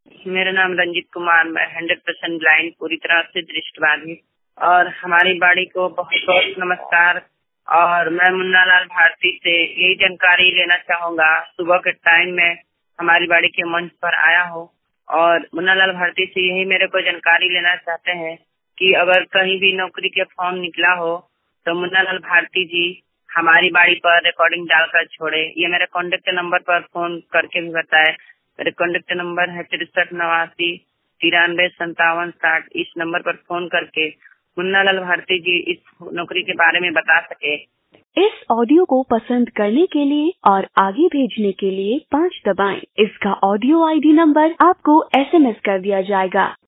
मेरा नाम रंजीत कुमार, मैं 100% ब्लाइंड, पूरी तरह से दृष्टिबाधित। और हमारी बाड़ी को बहुत बहुत नमस्कार। और मैं मुन्ना लाल भारती से यही जानकारी लेना चाहूंगा। सुबह के टाइम में हमारी बाड़ी के मंच पर आया हो और मुन्ना लाल भारती से यही मेरे को जानकारी लेना चाहते हैं कि अगर कहीं भी नौकरी के फॉर्म निकला हो तो मुन्ना लाल भारती जी हमारी बाड़ी पर रिकॉर्डिंग डालकर छोड़े। ये मेरे कॉन्टेक्ट नंबर पर फोन करके भी बताए। मेरे कॉन्टेक्ट नंबर है 6389 93 57 60। इस नंबर पर फोन करके मुन्ना लाल भारती जी इस नौकरी के बारे में बता सके। इस ऑडियो को पसंद करने के लिए और आगे भेजने के लिए 5 दबाएं। इसका ऑडियो ID नंबर आपको SMS कर दिया जाएगा।